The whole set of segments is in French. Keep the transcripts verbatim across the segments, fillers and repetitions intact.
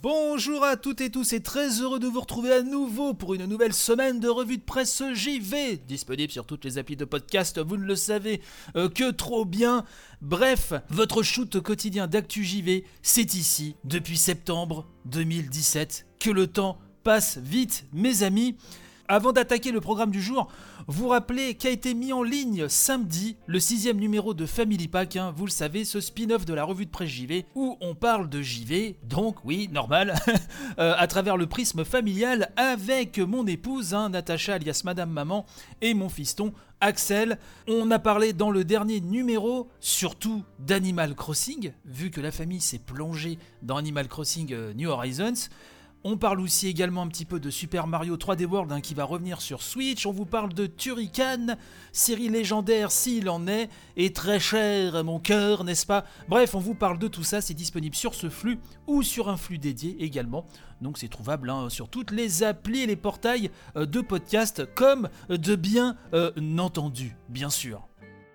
Bonjour à toutes et tous et très heureux de vous retrouver à nouveau pour une nouvelle semaine de revue de presse J V, disponible sur toutes les applis de podcast, vous ne le savez euh, que trop bien. Bref, votre shoot quotidien d'actu J V, c'est ici depuis septembre deux mille dix-sept. Que le temps passe vite, mes amis. Avant d'attaquer le programme du jour, vous rappelez qu'a été mis en ligne samedi le sixième numéro de Family Pack, hein, vous le savez, ce spin-off de la revue de presse J V, où on parle de J V, donc oui, normal, euh, à travers le prisme familial avec mon épouse, hein, Natacha alias Madame Maman, et mon fiston Axel. On a parlé dans le dernier numéro, surtout d'Animal Crossing, vu que la famille s'est plongée dans Animal Crossing euh, New Horizons. On parle aussi également un petit peu de Super Mario trois D World hein, qui va revenir sur Switch. On vous parle de Turrican, série légendaire s'il en est, et très cher à mon cœur, n'est-ce pas? Bref, on vous parle de tout ça, c'est disponible sur ce flux ou sur un flux dédié également. Donc c'est trouvable hein, sur toutes les applis et les portails euh, de podcast, comme de bien euh, entendu, bien sûr.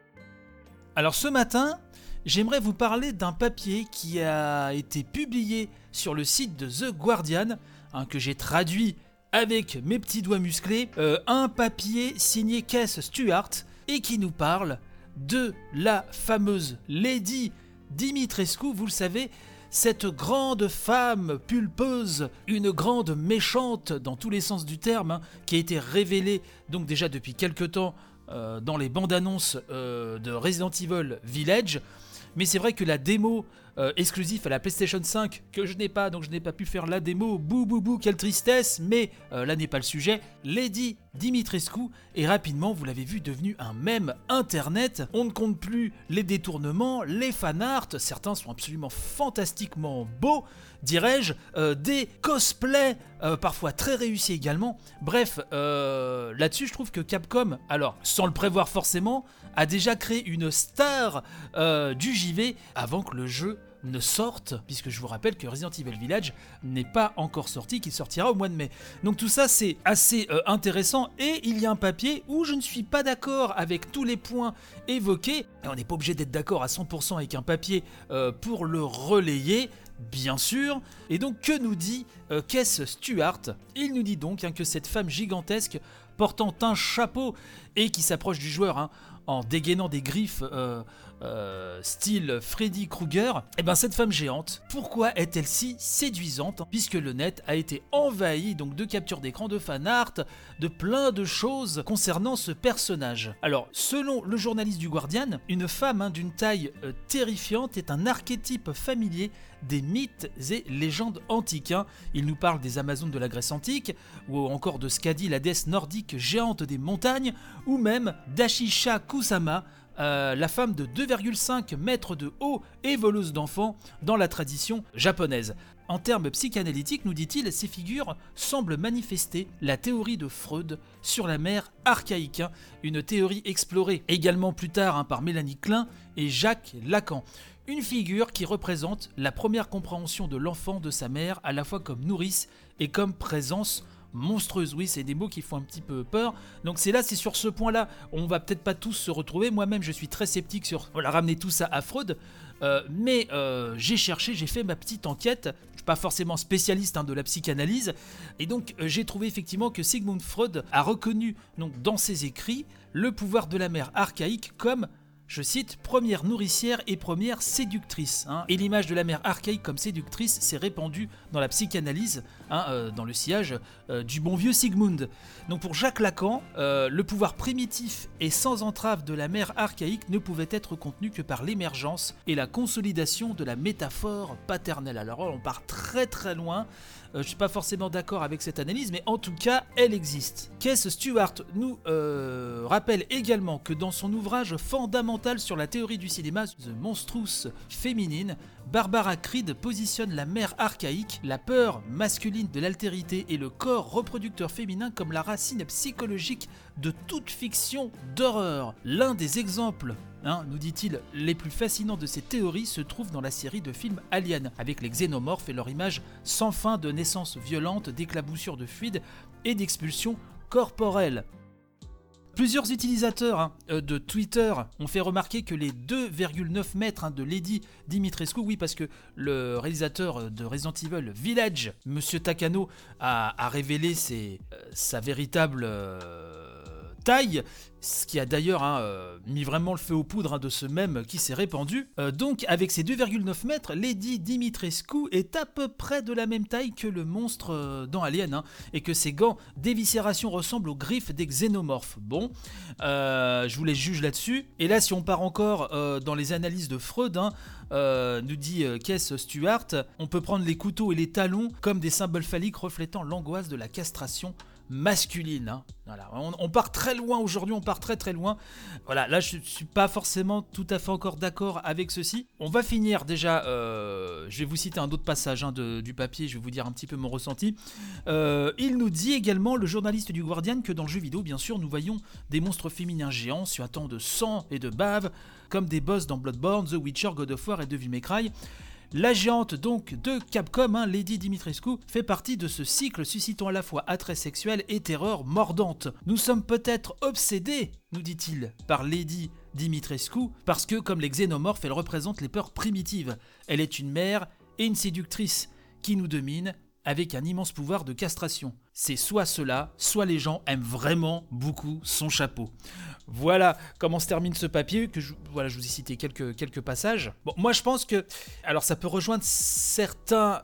Alors ce matin, j'aimerais vous parler d'un papier qui a été publié sur le site de The Guardian, hein, que j'ai traduit avec mes petits doigts musclés, euh, un papier signé Keith Stewart et qui nous parle de la fameuse Lady Dimitrescu, vous le savez, cette grande femme pulpeuse, une grande méchante dans tous les sens du terme, hein, qui a été révélée donc déjà depuis quelque temps euh, dans les bandes annonces euh, de Resident Evil Village. Mais c'est vrai que la démo euh, exclusive à la PlayStation cinq, que je n'ai pas, donc je n'ai pas pu faire la démo, bou bou bou, quelle tristesse, mais euh, là n'est pas le sujet. Lady Dimitrescu est rapidement, vous l'avez vu, devenue un mème internet. On ne compte plus les détournements, les fanarts, certains sont absolument fantastiquement beaux, dirais-je, euh, des cosplays, euh, parfois très réussis également. Bref, euh, là-dessus je trouve que Capcom, alors sans le prévoir forcément, a déjà créé une star euh, du J V avant que le jeu ne sorte, puisque je vous rappelle que Resident Evil Village n'est pas encore sorti, qu'il sortira au mois de mai. Donc tout ça c'est assez euh, intéressant, et il y a un papier où je ne suis pas d'accord avec tous les points évoqués, et on n'est pas obligé d'être d'accord à cent pour cent avec un papier euh, pour le relayer, bien sûr. Et donc que nous dit euh, Keith Stewart? Il nous dit donc hein, que cette femme gigantesque portant un chapeau et qui s'approche du joueur hein, en dégainant des griffes euh, euh, style Freddy Krueger, et ben cette femme géante, pourquoi est-elle si séduisante? Puisque le net a été envahi donc de captures d'écran, de fanart, de plein de choses concernant ce personnage. Alors, selon le journaliste du Guardian, une femme hein, d'une taille euh, terrifiante est un archétype familier des mythes et légendes antiques. Hein. Il nous parle des Amazones de la Grèce antique, ou encore de Skadi, la déesse nordique géante des montagnes, ou même d'Ashisha Kusama, euh, la femme de deux virgule cinq mètres de haut et voleuse d'enfants dans la tradition japonaise. En termes psychanalytiques, nous dit-il, ces figures semblent manifester la théorie de Freud sur la mère archaïque, hein, une théorie explorée également plus tard hein, par Mélanie Klein et Jacques Lacan. Une figure qui représente la première compréhension de l'enfant de sa mère, à la fois comme nourrice et comme présence monstrueuse. Oui, c'est des mots qui font un petit peu peur. Donc c'est là, c'est sur ce point-là, on va peut-être pas tous se retrouver. Moi-même, je suis très sceptique sur voilà, ramener tout ça à Freud. Euh, mais euh, j'ai cherché, j'ai fait ma petite enquête. Je suis pas forcément spécialiste hein, de la psychanalyse. Et donc, euh, j'ai trouvé effectivement que Sigmund Freud a reconnu donc, dans ses écrits le pouvoir de la mère archaïque comme, je cite, première nourricière et première séductrice. Hein. Et l'image de la mère archaïque comme séductrice s'est répandue dans la psychanalyse, hein, euh, dans le sillage euh, du bon vieux Sigmund. Donc pour Jacques Lacan, euh, le pouvoir primitif et sans entrave de la mère archaïque ne pouvait être contenu que par l'émergence et la consolidation de la métaphore paternelle. Alors on part très très loin. Euh, je ne suis pas forcément d'accord avec cette analyse, mais en tout cas, elle existe. Keith Stewart nous euh, rappelle également que dans son ouvrage fondamental sur la théorie du cinéma, The Monstrous Feminine, Barbara Creed positionne la mère archaïque, la peur masculine de l'altérité et le corps reproducteur féminin comme la racine psychologique de toute fiction d'horreur. L'un des exemples Hein, nous dit-il, les plus fascinants de ces théories se trouvent dans la série de films Alien, avec les xénomorphes et leur image sans fin de naissances violentes, d'éclaboussures de fluides et d'expulsions corporelles. Plusieurs utilisateurs hein, de Twitter ont fait remarquer que les deux virgule neuf mètres hein, de Lady Dimitrescu, oui parce que le réalisateur de Resident Evil Village, Monsieur Takano, a, a révélé ses, euh, sa véritable euh, taille, ce qui a d'ailleurs hein, euh, mis vraiment le feu aux poudres hein, de ce mème qui s'est répandu. Euh, donc avec ses deux virgule neuf mètres, Lady Dimitrescu est à peu près de la même taille que le monstre euh, dans Alien, hein, et que ses gants d'éviscération ressemblent aux griffes des xénomorphes. Bon, euh, je vous laisse juger là-dessus. Et là, si on part encore euh, dans les analyses de Freud, hein, euh, nous dit euh, Keith Stewart, on peut prendre les couteaux et les talons comme des symboles phalliques reflétant l'angoisse de la castration masculine. Hein. Voilà. On, on part très loin aujourd'hui, on part très très loin. Voilà, là je ne suis pas forcément tout à fait encore d'accord avec ceci. On va finir déjà, euh, je vais vous citer un autre passage hein, de, du papier, je vais vous dire un petit peu mon ressenti. Euh, il nous dit également, le journaliste du Guardian, que dans le jeu vidéo, bien sûr, nous voyons des monstres féminins géants suintant de sang et de bave, comme des boss dans Bloodborne, The Witcher, God of War et Devil May Cry. La géante donc de Capcom, hein, Lady Dimitrescu, fait partie de ce cycle suscitant à la fois attrait sexuel et terreur mordante. Nous sommes peut-être obsédés, nous dit-il, par Lady Dimitrescu, parce que, comme les xénomorphes, elle représente les peurs primitives. Elle est une mère et une séductrice qui nous domine avec un immense pouvoir de castration. C'est soit cela, soit les gens aiment vraiment beaucoup son chapeau. Voilà comment se termine ce papier, que je, voilà, je vous ai cité quelques, quelques passages. Bon, moi je pense que, alors ça peut rejoindre certains,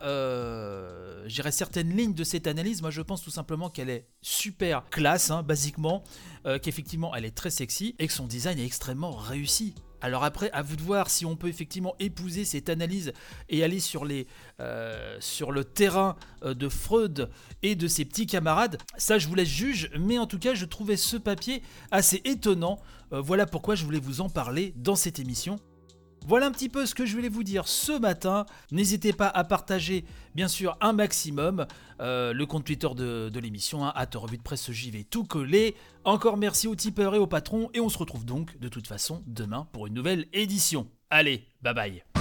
euh, je dirais certaines lignes de cette analyse. Moi je pense tout simplement qu'elle est super classe, hein, basiquement, euh, qu'effectivement elle est très sexy et que son design est extrêmement réussi. Alors après, à vous de voir si on peut effectivement épouser cette analyse et aller sur, les, euh, sur le terrain de Freud et de ses petits camarades. Ça, je vous laisse juge, mais en tout cas, je trouvais ce papier assez étonnant. Euh, voilà pourquoi je voulais vous en parler dans cette émission. Voilà un petit peu ce que je voulais vous dire ce matin. N'hésitez pas à partager, bien sûr, un maximum. Euh, le compte Twitter de, de l'émission, hein, arobase revue de presse J V tout collé. Encore merci aux tipeurs et aux patrons. Et on se retrouve donc, de toute façon, demain pour une nouvelle édition. Allez, bye bye.